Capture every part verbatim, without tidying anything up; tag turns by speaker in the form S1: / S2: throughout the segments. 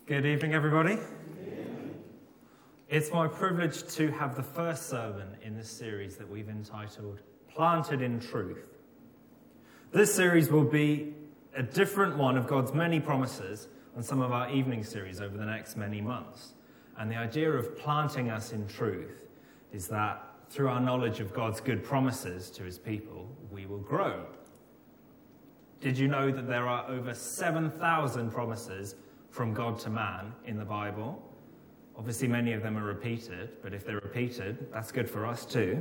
S1: Good evening, everybody. It's my privilege to have the first sermon in this series that we've entitled Planted in Truth. This series will be a different one of God's many promises on some of our evening series over the next many months. And the idea of planting us in truth is that through our knowledge of God's good promises to his people, we will grow. Did you know that there are over seven thousand promises from God to man in the Bible? Obviously, many of them are repeated, but if they're repeated, that's good for us too.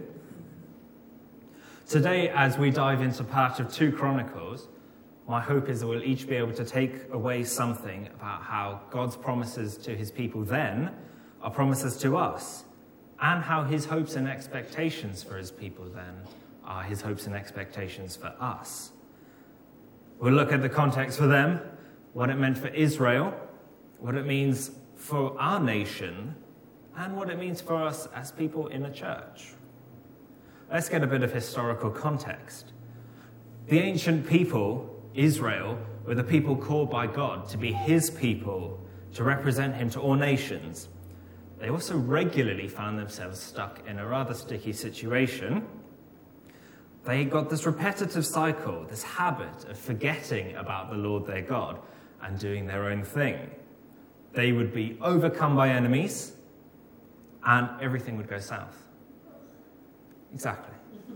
S1: Today, as we dive into part of two Chronicles, my hope is that we'll each be able to take away something about how God's promises to his people then are promises to us, and how his hopes and expectations for his people then are his hopes and expectations for us. We'll look at the context for them, what it meant for Israel, what it means for our nation, and what it means for us as people in the church. Let's get a bit of historical context. The ancient people, Israel, were the people called by God to be his people, to represent him to all nations. They also regularly found themselves stuck in a rather sticky situation. They got this repetitive cycle, this habit of forgetting about the Lord their God and doing their own thing. They would be overcome by enemies, and everything would go south. Exactly.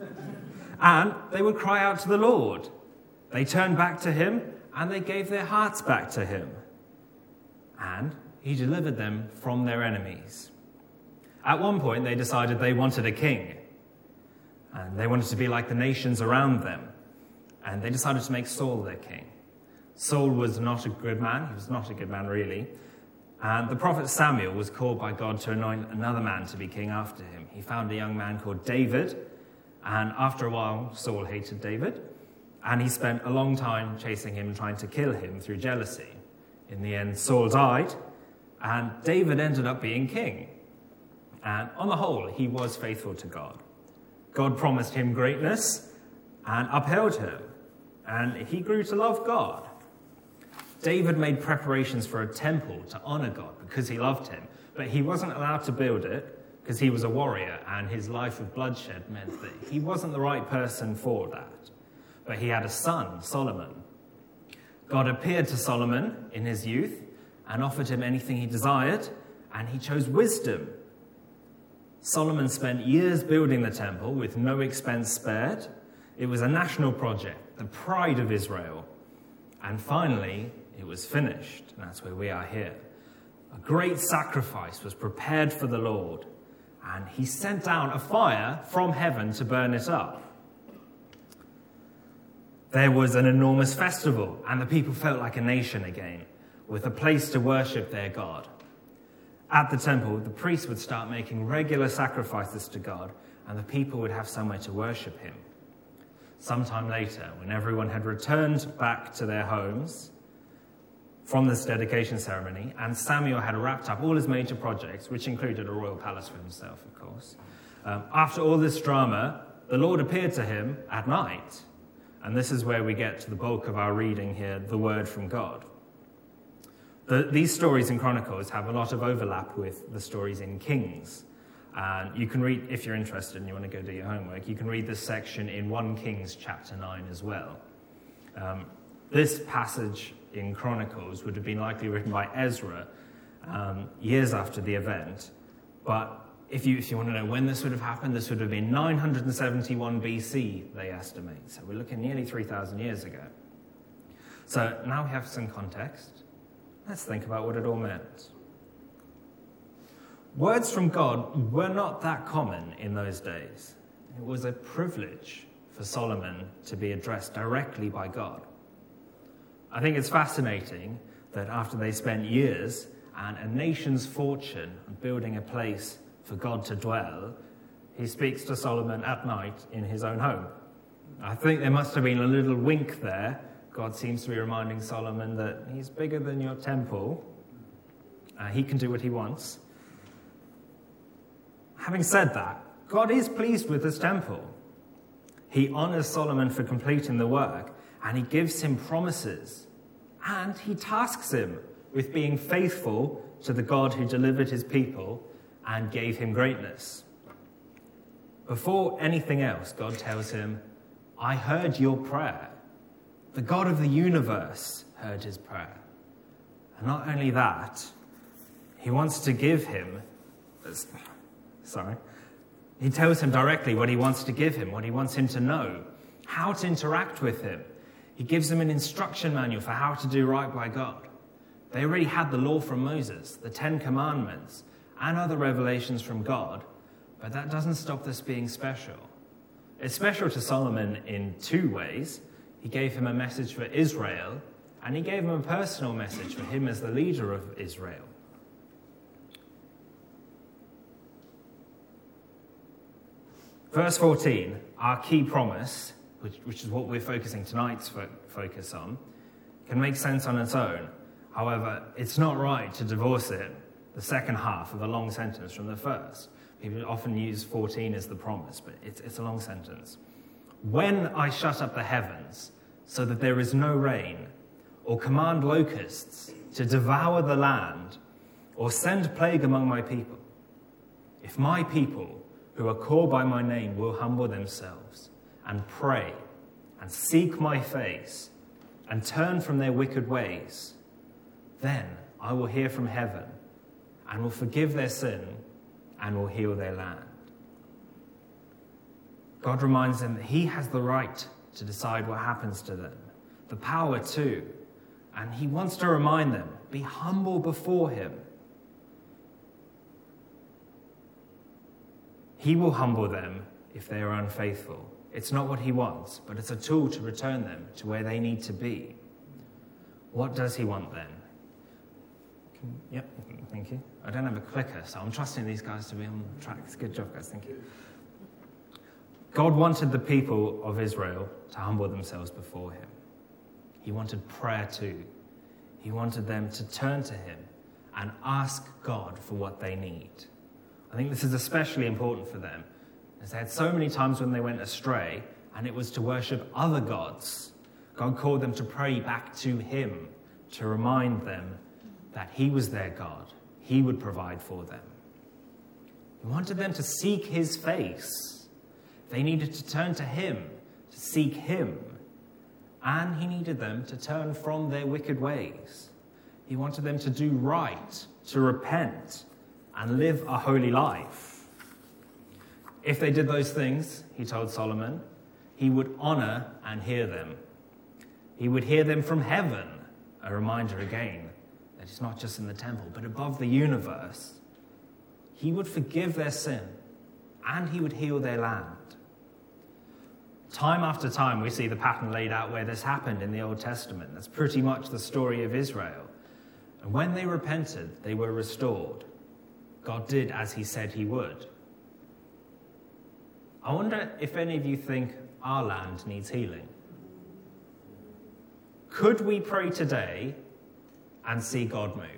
S1: And they would cry out to the Lord. They turned back to him, and they gave their hearts back to him. And he delivered them from their enemies. At one point, they decided they wanted a king. And they wanted to be like the nations around them. And they decided to make Saul their king. Saul was not a good man. He was not a good man, really. And the prophet Samuel was called by God to anoint another man to be king after him. He found a young man called David. And after a while, Saul hated David. And he spent a long time chasing him and trying to kill him through jealousy. In the end, Saul died. And David ended up being king. And on the whole, he was faithful to God. God promised him greatness and upheld him. And he grew to love God. David made preparations for a temple to honor God because he loved him. But he wasn't allowed to build it because he was a warrior, and his life of bloodshed meant that he wasn't the right person for that. But he had a son, Solomon. God appeared to Solomon in his youth and offered him anything he desired, and he chose wisdom. Solomon spent years building the temple with no expense spared. It was a national project, the pride of Israel. And finally, it was finished, and that's where we are here. A great sacrifice was prepared for the Lord, and he sent down a fire from heaven to burn it up. There was an enormous festival, and the people felt like a nation again, with a place to worship their God. At the temple, the priests would start making regular sacrifices to God, and the people would have somewhere to worship him. Sometime later, when everyone had returned back to their homes from this dedication ceremony, and Samuel had wrapped up all his major projects, which included a royal palace for himself, of course, um, after all this drama, the Lord appeared to him at night. And this is where we get to the bulk of our reading here, the word from God. The, these stories in Chronicles have a lot of overlap with the stories in Kings. And you can read, if you're interested and you want to go do your homework, you can read this section in First Kings chapter nine as well. Um, this passage in Chronicles would have been likely written by Ezra um, years after the event. But if you, if you want to know when this would have happened, this would have been nine hundred seventy-one B C, they estimate. So we're looking nearly three thousand years ago. So now we have some context. Let's think about what it all meant. Words from God were not that common in those days. It was a privilege for Solomon to be addressed directly by God. I think it's fascinating that after they spent years and a nation's fortune on building a place for God to dwell, he speaks to Solomon at night in his own home. I think there must have been a little wink there. God seems to be reminding Solomon that he's bigger than your temple. Uh, he can do what he wants. Having said that, God is pleased with his temple. He honors Solomon for completing the work, and he gives him promises. And he tasks him with being faithful to the God who delivered his people and gave him greatness. Before anything else, God tells him, I heard your prayer. The God of the universe heard his prayer. And not only that, he wants to give him, sorry, he tells him directly what he wants to give him, what he wants him to know, how to interact with him. He gives him an instruction manual for how to do right by God. They already had the law from Moses, the Ten Commandments, and other revelations from God, but that doesn't stop this being special. It's special to Solomon in two ways. He gave him a message for Israel, and he gave him a personal message for him as the leader of Israel. Verse fourteen, our key promise, which, which is what we're focusing tonight's fo- focus on, can make sense on its own. However, it's not right to divorce it, the second half of a long sentence, from the first. People often use fourteen as the promise, but it's, it's a long sentence. When I shut up the heavens so that there is no rain, or command locusts to devour the land, or send plague among my people, if my people who are called by my name will humble themselves and pray and seek my face and turn from their wicked ways, then I will hear from heaven and will forgive their sin and will heal their land. God reminds them that he has the right to decide what happens to them, the power too, and he wants to remind them, be humble before him. He will humble them if they are unfaithful. It's not what he wants, but it's a tool to return them to where they need to be. What does he want then? Can, yep, thank you. I don't have a clicker, so I'm trusting these guys to be on track. It's a good job, guys. Thank you. God wanted the people of Israel to humble themselves before him. He wanted prayer too. He wanted them to turn to him and ask God for what they need. I think this is especially important for them, as they had so many times when they went astray, and it was to worship other gods. God called them to pray back to him, to remind them that he was their God. He would provide for them. He wanted them to seek his face. They needed to turn to him, to seek him. And he needed them to turn from their wicked ways. He wanted them to do right, to repent, and live a holy life. If they did those things, he told Solomon, he would honor and hear them. He would hear them from heaven, a reminder again that it's not just in the temple, but above the universe. He would forgive their sin, and he would heal their land. Time after time, we see the pattern laid out where this happened in the Old Testament. That's pretty much the story of Israel. And when they repented, they were restored. God did as he said he would. I wonder if any of you think our land needs healing. Could we pray today and see God move?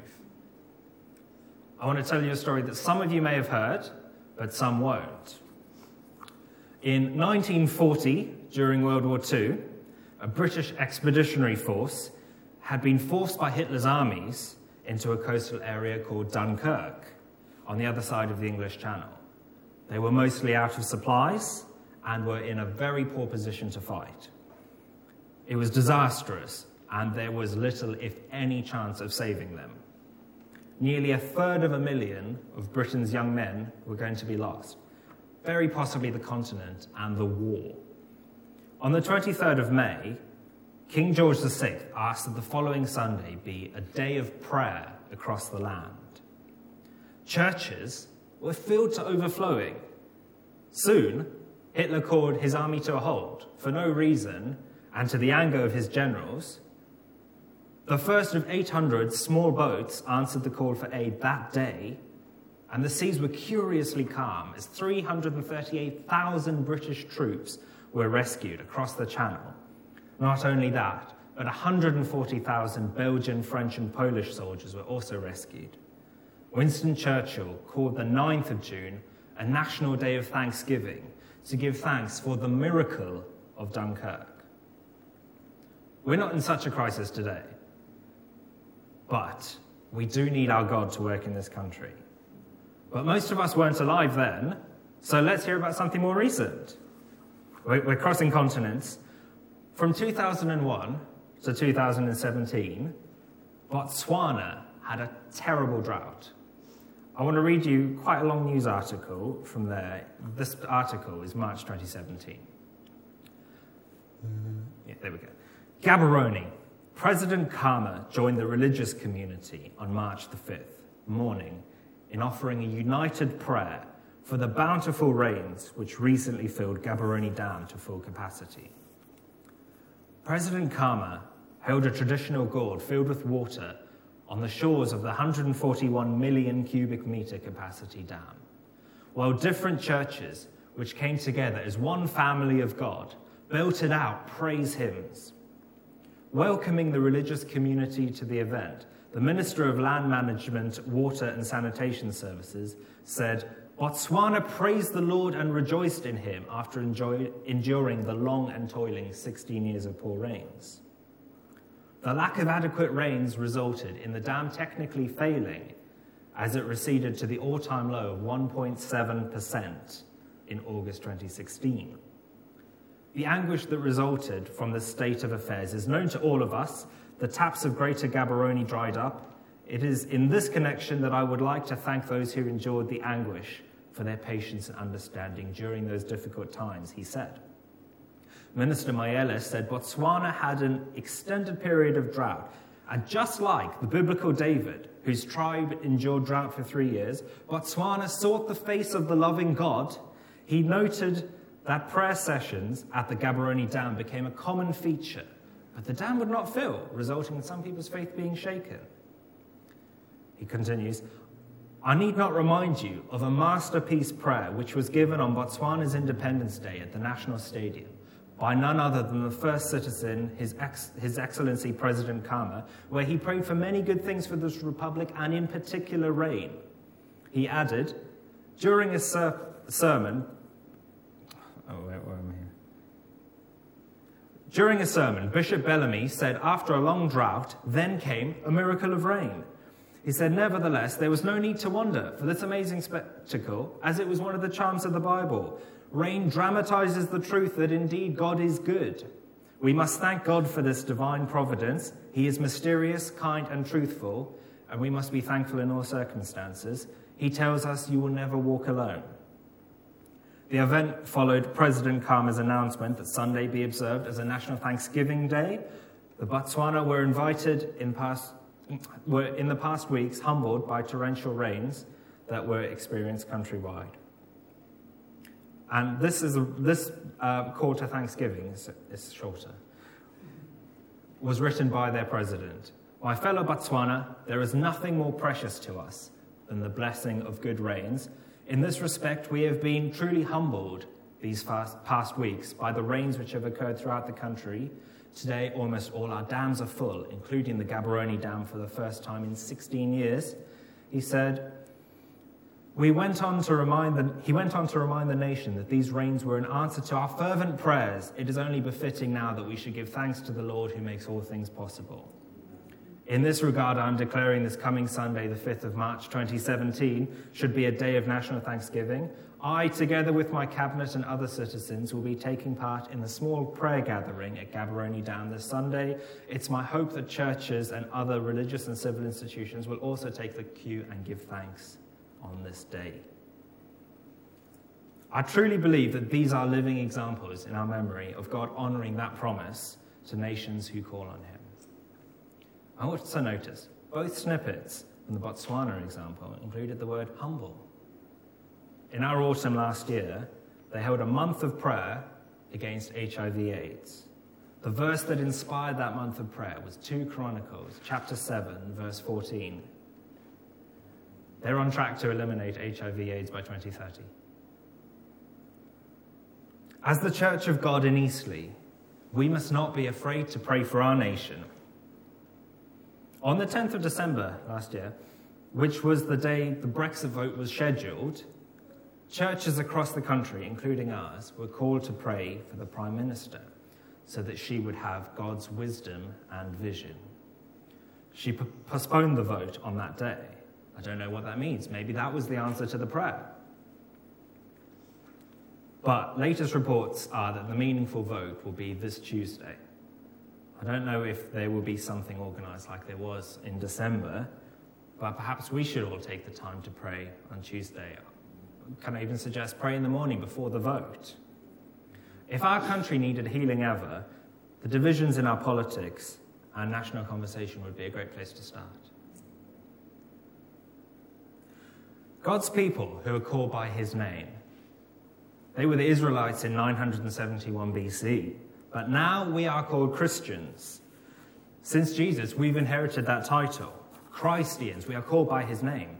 S1: I want to tell you a story that some of you may have heard, but some won't. In nineteen forty, during World War Two, a British expeditionary force had been forced by Hitler's armies into a coastal area called Dunkirk, on the other side of the English Channel. They were mostly out of supplies and were in a very poor position to fight. It was disastrous, and there was little, if any, chance of saving them. Nearly a third of a million of Britain's young men were going to be lost, very possibly the continent and the war. On the twenty-third of May, King George the Sixth asked that the following Sunday be a day of prayer across the land. Churches were filled to overflowing. Soon, Hitler called his army to a halt for no reason, and to the anger of his generals. The first of eight hundred small boats answered the call for aid that day, and the seas were curiously calm as three hundred thirty-eight thousand British troops were rescued across the Channel. Not only that, but one hundred forty thousand Belgian, French, and Polish soldiers were also rescued. Winston Churchill called the ninth of June a national day of thanksgiving to give thanks for the miracle of Dunkirk. We're not in such a crisis today. but we do need our God to work in this country. But most of us weren't alive then, so let's hear about something more recent. We're crossing continents. From two thousand one to two thousand seventeen, Botswana had a terrible drought. I want to read you quite a long news article from there. This article is March twenty seventeen. Yeah, there we go. Gaborone. President Khama joined the religious community on March the fifth morning in offering a united prayer for the bountiful rains which recently filled Gaborone Dam to full capacity. President Khama held a traditional gourd filled with water on the shores of the one hundred forty-one million cubic metre capacity dam, while different churches, which came together as one family of God, belted out praise hymns. Welcoming the religious community to the event, the Minister of Land Management, Water and Sanitation Services said, "Botswana praised the Lord and rejoiced in him after enjoy, enduring the long and toiling sixteen years of poor rains." The lack of adequate rains resulted in the dam technically failing as it receded to the all-time low of one point seven percent in August twenty sixteen. The anguish that resulted from this state of affairs is known to all of us. The taps of Greater Gaborone dried up. It is in this connection that I would like to thank those who endured the anguish for their patience and understanding during those difficult times, he said. Minister Mayele said Botswana had an extended period of drought, and just like the biblical David, whose tribe endured drought for three years, Botswana sought the face of the loving God. He noted that prayer sessions at the Gaborone Dam became a common feature, but the dam would not fill, resulting in some people's faith being shaken. He continues, "I need not remind you of a masterpiece prayer which was given on Botswana's Independence Day at the National Stadium by none other than the first citizen, His, Ex- His Excellency President Khama, where he prayed for many good things for this republic and in particular rain." He added, during a ser- sermon, oh, where, where am I here? During a sermon, Bishop Bellamy said, after a long drought, then came a miracle of rain. He said, nevertheless, there was no need to wonder for this amazing spectacle, as it was one of the charms of the Bible. Rain dramatizes the truth that indeed God is good. We must thank God for this divine providence. He is mysterious, kind, and truthful, and we must be thankful in all circumstances. He tells us you will never walk alone. The event followed President Khama's announcement that Sunday be observed as a National Thanksgiving Day. The Botswana were invited in past were in the past weeks humbled by torrential rains that were experienced countrywide. And this is a, this uh, call to Thanksgiving is, is shorter. Was written by their president. My fellow Botswana, there is nothing more precious to us than the blessing of good rains. In this respect, we have been truly humbled these fast, past weeks by the rains which have occurred throughout the country. Today, almost all our dams are full, including the Gaborone Dam for the first time in sixteen years. He said, we went on to remind the, he went on to remind the nation that these rains were an answer to our fervent prayers. It is only befitting now that we should give thanks to the Lord who makes all things possible. In this regard, I'm declaring this coming Sunday, the fifth of March twenty seventeen, should be a day of national thanksgiving. I, together with my cabinet and other citizens, will be taking part in the small prayer gathering at Gaborone Dam this Sunday. It's my hope that churches and other religious and civil institutions will also take the cue and give thanks on this day. I truly believe that these are living examples in our memory of God honouring that promise to nations who call on him. I also noticed both snippets from the Botswana example included the word humble. In our autumn last year, they held a month of prayer against H I V AIDS. The verse that inspired that month of prayer was Second Chronicles chapter seven, verse fourteen. They're on track to eliminate H I V AIDS by twenty thirty. As the Church of God in Eastleigh, we must not be afraid to pray for our nation. On the tenth of December last year, which was the day the Brexit vote was scheduled, churches across the country, including ours, were called to pray for the Prime Minister so that she would have God's wisdom and vision. She p- postponed the vote on that day. I don't know what that means. Maybe that was the answer to the prayer. But latest reports are that the meaningful vote will be this Tuesday. I don't know if there will be something organised like there was in December, but perhaps we should all take the time to pray on Tuesday. Can I even suggest pray in the morning before the vote? If our country needed healing ever, the divisions in our politics and national conversation would be a great place to start. God's people who are called by his name, they were the Israelites in nine hundred seventy-one B C, but now we are called Christians. Since Jesus, we've inherited that title. Christians, we are called by his name.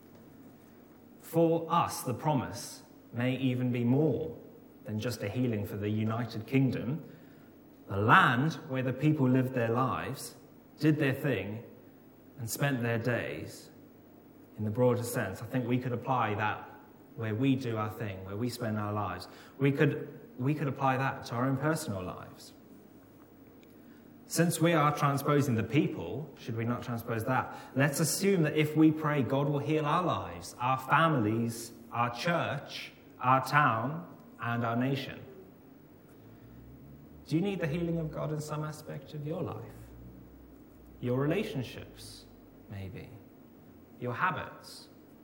S1: For us, the promise may even be more than just a healing for the United Kingdom. The land where the people lived their lives, did their thing, and spent their days, in the broader sense. I think we could apply that where we do our thing, where we spend our lives. We could, we could apply that to our own personal lives. Since we are transposing the people, should we not transpose that? Let's assume that if we pray, God will heal our lives, our families, our church, our town, and our nation. Do you need the healing of God in some aspect of your life? Your relationships, maybe. Your habits.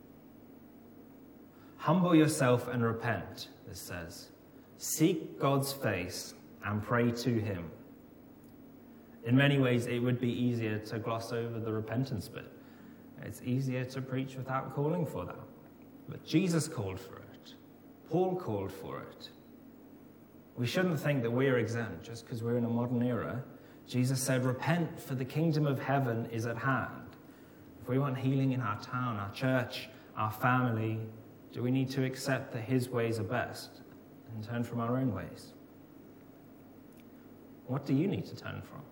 S1: Humble yourself and repent, this says. Seek God's face and pray to him. In many ways, it would be easier to gloss over the repentance bit. It's easier to preach without calling for that. But Jesus called for it. Paul called for it. We shouldn't think that we're exempt just because we're in a modern era. Jesus said, repent, for the kingdom of heaven is at hand. If we want healing in our town, our church, our family, do we need to accept that his ways are best and turn from our own ways? What do you need to turn from?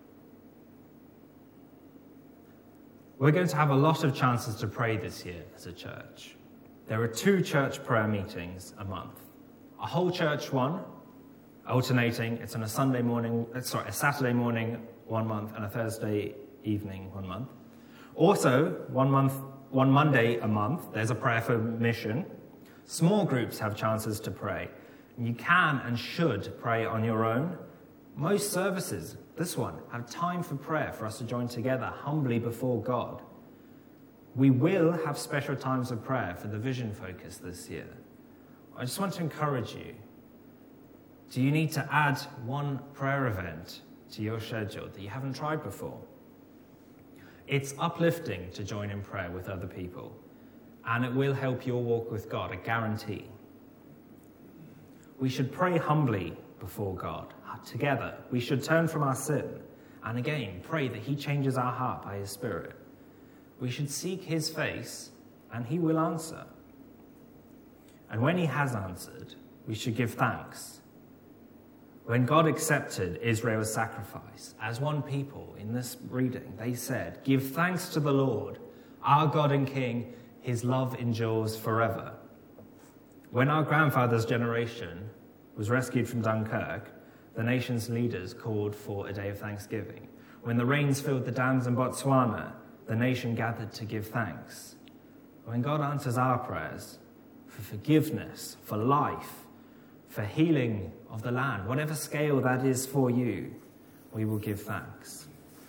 S1: We're going to have a lot of chances to pray this year as a church. There are two church prayer meetings a month. A whole church one, alternating. It's on a Sunday morning, sorry, a Saturday morning one month and a Thursday evening one month. Also, one month, one Monday a month, there's a prayer for mission. Small groups have chances to pray. You can and should pray on your own. Most services, this one, have time for prayer for us to join together humbly before God. We will have special times of prayer for the Vision Focus this year. I just want to encourage you. Do you need to add one prayer event to your schedule that you haven't tried before? It's uplifting to join in prayer with other people, and it will help your walk with God, I guarantee. We should pray humbly before God, together. We should turn from our sin, and again, pray that he changes our heart by his Spirit. We should seek his face, and he will answer. And when he has answered, we should give thanks. When God accepted Israel's sacrifice as one people in this reading, they said, give thanks to the Lord, our God and King, his love endures forever. When our grandfather's generation was rescued from Dunkirk, the nation's leaders called for a day of thanksgiving. When the rains filled the dams in Botswana, the nation gathered to give thanks. When God answers our prayers for forgiveness, for life, for healing of the land, whatever scale that is for you, we will give thanks.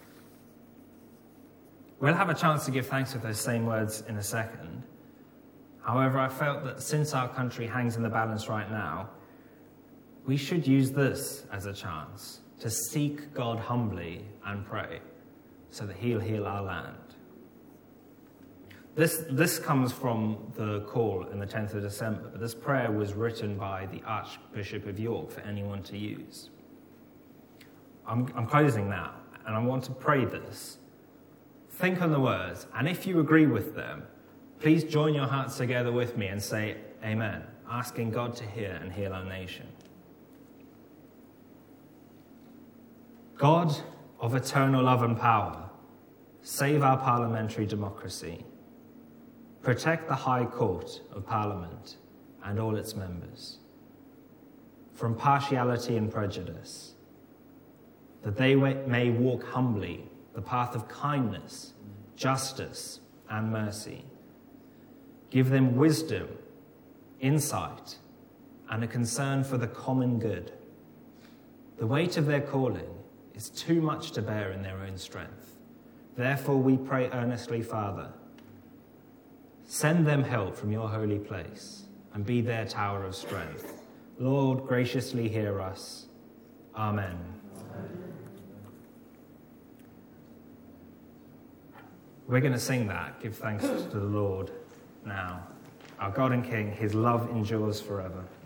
S1: We'll have a chance to give thanks with those same words in a second. However, I felt that since our country hangs in the balance right now, we should use this as a chance to seek God humbly and pray so that he'll heal our land. This, this comes from the call in the tenth of December, but this prayer was written by the Archbishop of York for anyone to use. I'm, I'm closing now, and I want to pray this. Think on the words, and if you agree with them, please join your hearts together with me and say amen, asking God to hear and heal our nation. God of eternal love and power, save our parliamentary democracy. Protect the High Court of Parliament and all its members from partiality and prejudice, that they may walk humbly the path of kindness justice, and mercy. Give them wisdom, insight, and a concern for the common good. The weight of their calling is too much to bear in their own strength. Therefore, we pray earnestly, Father, send them help from your holy place and be their tower of strength. Lord, graciously hear us. Amen. Amen. We're going to sing that, Give Thanks to the Lord now. Our God and King, his love endures forever.